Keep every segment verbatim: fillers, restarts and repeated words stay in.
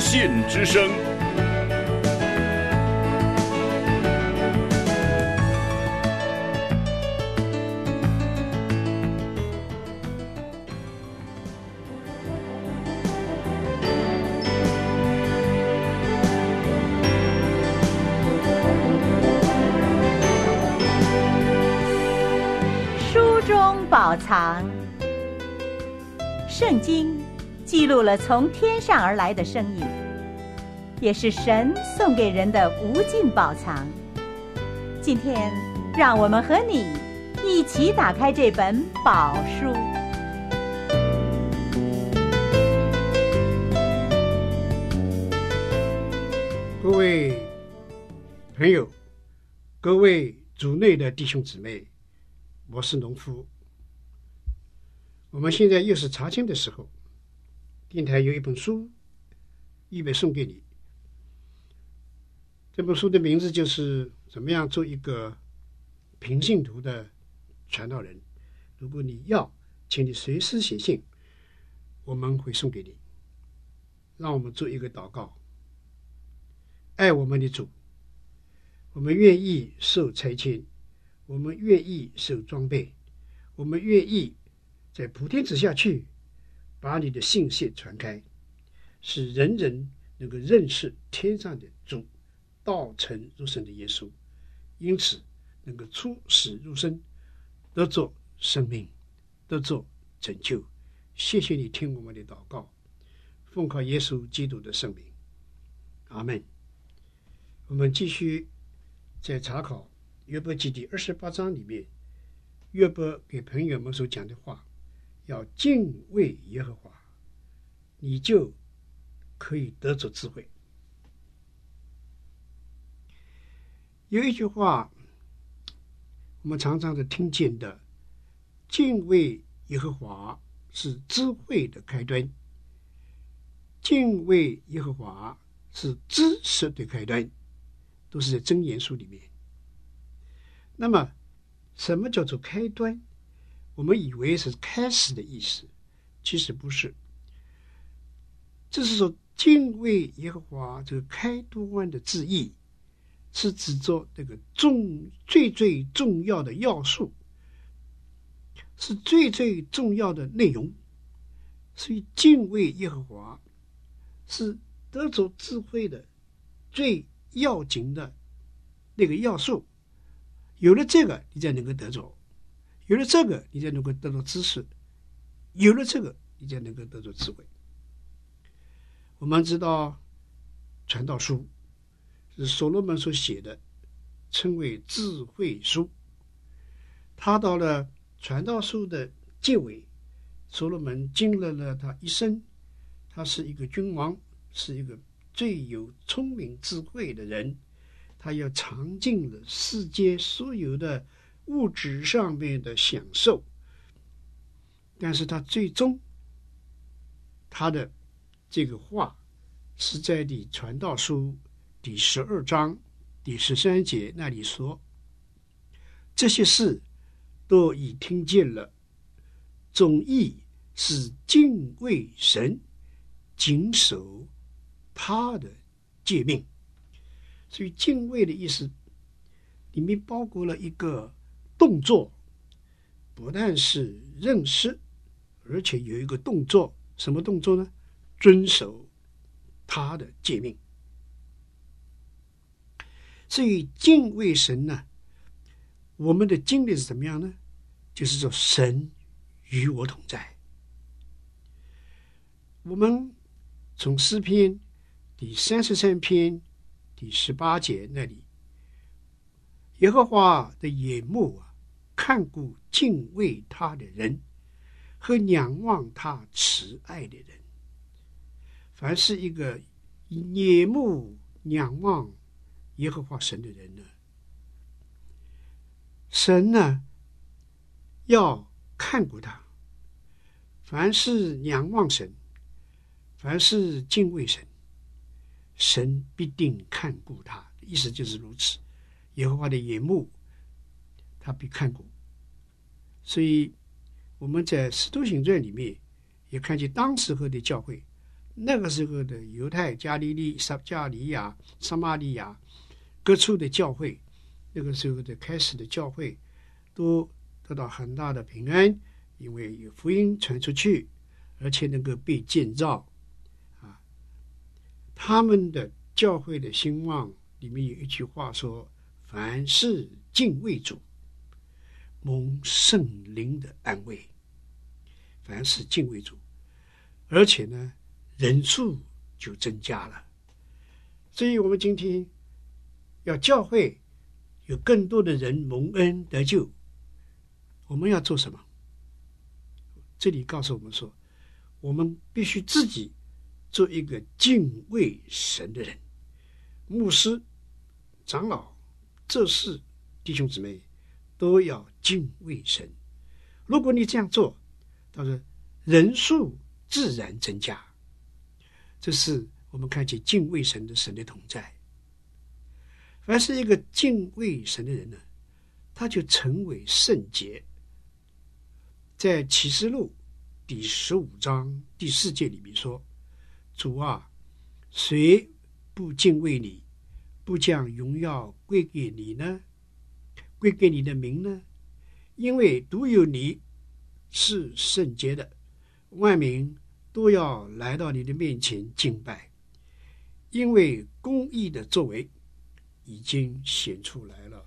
献之声。 书中宝藏，圣经记录了从天上而来的声音，也是神送给人的无尽宝藏。今天，让我们和你一起打开这本宝书。 各位朋友，各位主内的弟兄姊妹，我是农夫。我们现在又是查经的时候，电台有一本书预备送给你。这本书的名字就是怎么样做一个平信徒的传道人。如果你要，请你随时写信，我们会送给你。让我们做一个祷告。爱我们的主，我们愿意受差遣，我们愿意受装备，我们愿意在普天之下去把你的信息传开，使人人能够认识天上的主，道成肉身的耶稣，因此能够出死入生，得着生命，得着拯救。谢谢你听我们的祷告，奉靠耶稣基督的圣名，阿们。我们继续在查考约伯记第二十八章里面，约伯给朋友们所讲的话，要敬畏耶和华，你就可以得着智慧。有一句话我们常常的听见的，敬畏耶和华是智慧的开端，敬畏耶和华是知识的开端，都是在箴言书里面。那么什么叫做开端？我们以为是开始的意思，其实不是。这是说敬畏耶和华这个开端的字义，是指着这个重最最重要的要素，是最最重要的内容。所以敬畏耶和华是得着智慧的最要紧的那个要素。有了这个，你才能够得着；有了这个，你才能够得到知识；有了这个，你才能够得到智慧。我们知道传道书是所罗门所写的，称为智慧书。他到了传道书的结尾，所罗门经历了他一生，他是一个君王，是一个最有聪明智慧的人，他要尝尽了世界所有的物质上面的享受，但是他最终他的这个话是在你传道书第十二章第十三节那里说，这些事都已听见了，总意是敬畏神，谨守他的诫命。所以敬畏的意思里面包括了一个动作，不但是认识，而且有一个动作。什么动作呢？遵守他的诫命。所以敬畏神呢，我们的经历是怎么样呢？就是说神与我同在。我们从诗篇第三十三篇第十八节那里，耶和华的眼目啊，看顾敬畏他的人和仰望他慈爱的人。凡是一个眼目仰望耶和华神的人呢，神呢要看顾他。凡是仰望神，凡是敬畏神，神必定看顾他，意思就是如此。耶和华的眼目他必看顾。所以我们在使徒行传里面也看见当时候的教会那个时候的犹太、加利利、撒加利亚、撒玛利亚各处的教会，那个时候的开始的教会都得到很大的平安，因为有福音传出去，而且能够被建造啊。他们的教会的兴旺里面有一句话说：凡事敬畏主，蒙圣灵的安慰。凡事敬畏主，而且呢人数就增加了。所以我们今天要教会有更多的人蒙恩得救，我们要做什么？这里告诉我们说，我们必须自己做一个敬畏神的人。牧师、长老、这事弟兄姊妹都要敬畏神。如果你这样做，他说人数自然增加。这是我们看见敬畏神的神的同在。凡是一个敬畏神的人呢，他就成为圣洁。在启示录第十五章第四节里面说：主啊，谁不敬畏你，不将荣耀归给你呢？归给你的名呢？因为独有你是圣洁的，万民都要来到你的面前敬拜，因为公义的作为已经显出来了。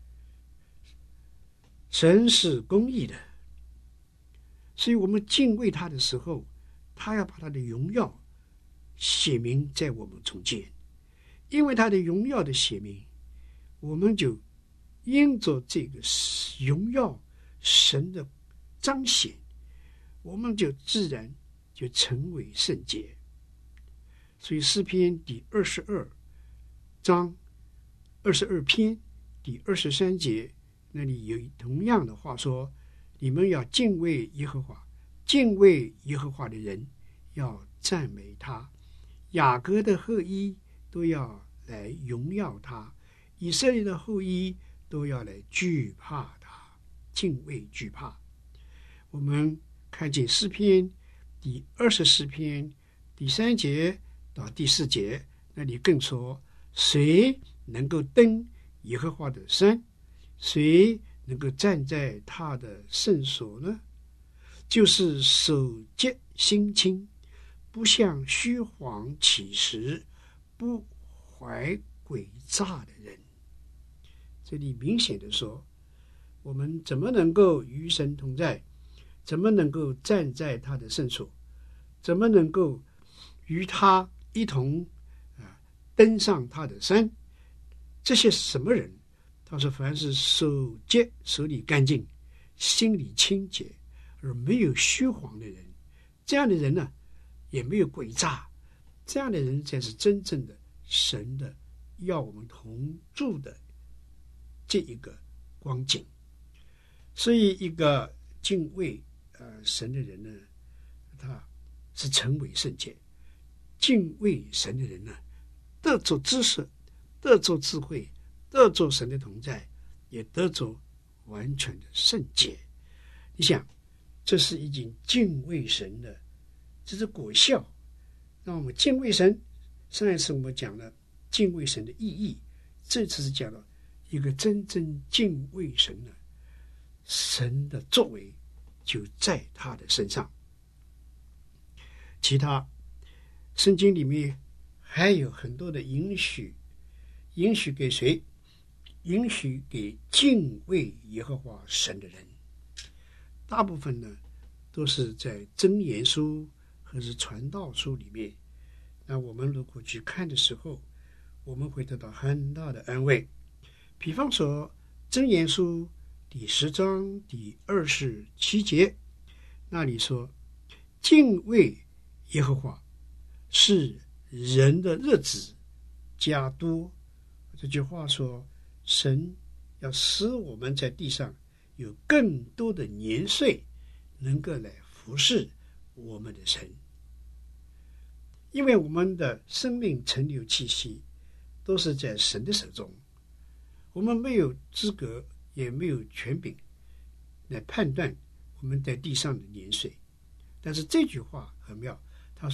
神是公义的，所以我们敬畏他的时候，他要把他的荣耀写明在我们中间。因为他的荣耀的写明，我们就因着这个荣耀神的彰显，我们就自然就成为圣洁。所以诗篇第二十二章二十二篇第二十三节那里有同样的话说：你们要敬畏耶和华，敬畏耶和华的人要赞美他，雅各的后裔都要来荣耀他，以色列的后裔都要来惧怕他，敬畏惧怕。我们看见诗篇第二十四篇第三节到第四节，那里更说：谁能够登耶和华的山？谁能够站在他的圣所呢？就是手洁心清，不向虚谎起誓，不怀诡诈的人。这里明显的说，我们怎么能够与神同在？怎么能够站在他的圣所？怎么能够与他一同、啊、登上他的山？这些什么人？他说：凡是手洁手里干净，心里清洁，而没有虚谎的人，这样的人呢，也没有诡诈，这样的人才是真正的神的要我们同住的这一个光景。所以一个敬畏呃神的人呢，他是成为圣洁。敬畏神的人呢，得着知识，得着智慧，得着神的同在，也得着完全的圣洁。你想，这是已经敬畏神的，这是果效。那我们敬畏神，上一次我们讲了敬畏神的意义，这次是讲了一个真正敬畏神的神的作为就在他的身上。其他圣经里面还有很多的允许，允许给谁？允许给敬畏耶和华神的人。大部分呢都是在箴言书和是传道书里面。那我们如果去看的时候，我们会得到很大的安慰。比方说箴言书第十章第二十七节，那里说：敬畏耶和华是人的日子加多。这句话说，神要使我们在地上有更多的年岁能够来服侍我们的神。因为我们的生命存留气息都是在神的手中，我们没有资格也没有权柄来判断我们在地上的年岁。但是这句话很妙，他说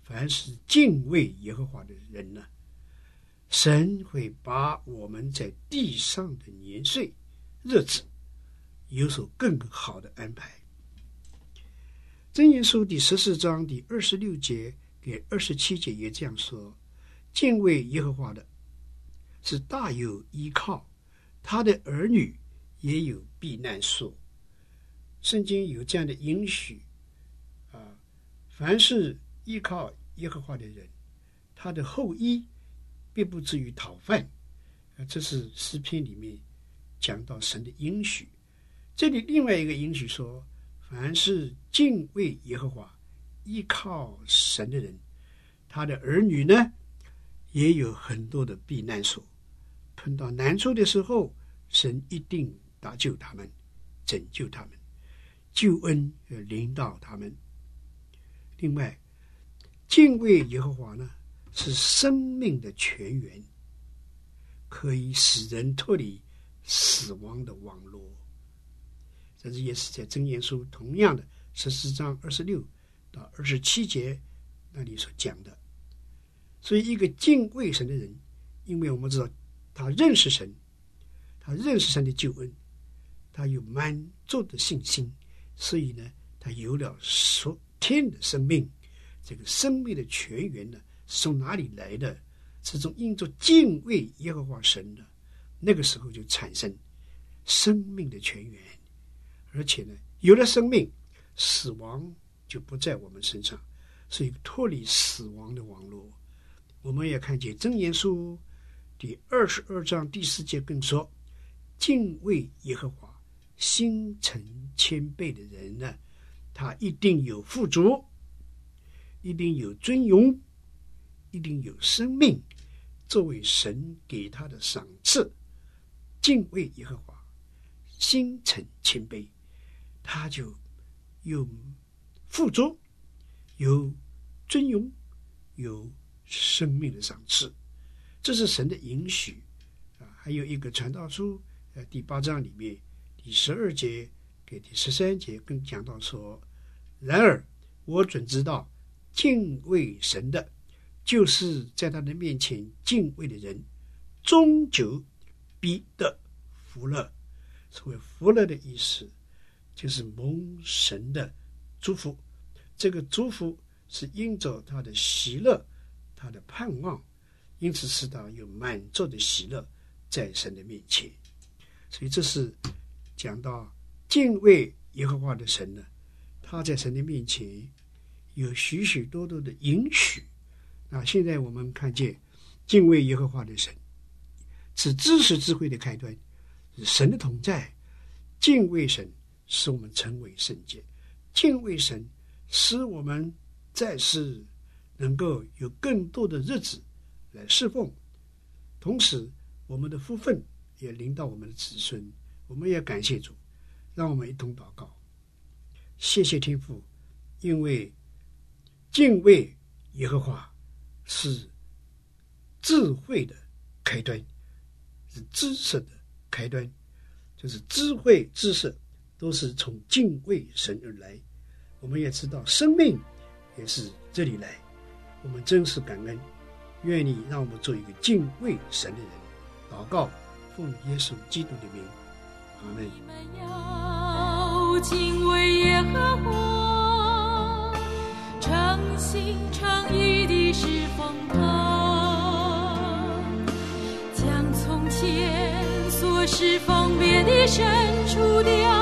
凡是敬畏耶和华的人呢，神会把我们在地上的年岁日子有所更好的安排。箴言书第十四章第二十六节给二十七节也这样说：敬畏耶和华的是大有依靠，他的儿女也有避难所。圣经有这样的应许啊，凡是依靠耶和华的人，他的后裔必不至于讨饭。啊，这是诗篇里面讲到神的应许。这里另外一个应许说，凡是敬畏耶和华依靠神的人，他的儿女呢也有很多的避难所，碰到难处的时候，神一定搭救他们，拯救他们，救恩临到他们。另外，敬畏耶和华呢是生命的泉源，可以使人脱离死亡的网络。这也是在箴言书同样的十四章二十六到二十七节那里所讲的。所以一个敬畏神的人，因为我们知道他认识神，他认识神的救恩，他有满足的信心，所以呢他有了属天的生命。这个生命的泉源呢是从哪里来的？是从因着敬畏耶和华神的，那个时候就产生生命的泉源。而且呢有了生命，死亡就不在我们身上，所以脱离死亡的网络。我们也看见箴言书第二十二章第四节更说，敬畏耶和华心诚谦卑的人呢，他一定有富足，一定有尊荣，一定有生命，作为神给他的赏赐。敬畏耶和华心诚谦卑，他就有富足，有尊荣，有生命的赏赐。这是神的应许啊。还有一个传道书呃第八章里面第十二节给第十三节更讲到说，然而我准知道敬畏神的，就是在他的面前敬畏的人，终究必得福乐。所谓福乐的意思就是蒙神的祝福，这个祝福是因着他的喜乐，他的盼望，因此使他有满足的喜乐在神的面前。所以这是讲到敬畏耶和华的神呢，他在神的面前有许许多多的应许。那现在我们看见敬畏耶和华的神是知识智慧的开端，是神的同在。敬畏神使我们成为圣洁，敬畏神使我们在世能够有更多的日子来侍奉，同时我们的福分也临到我们的子孙。我们也感谢主，让我们一同祷告。谢谢天父，因为敬畏耶和华是智慧的开端，是知识的开端，就是智慧知识都是从敬畏神而来。我们也知道生命也是这里来，我们真是感恩。愿你让我们做一个敬畏神的人。祷告奉耶稣基督的名，阿们。 你们要敬畏耶和华，诚心诚意地侍奉他，将从前所侍奉别的神除掉。